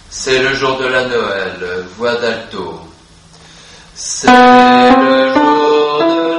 C'est le jour de la Noël, voix d'alto. C'est le jour de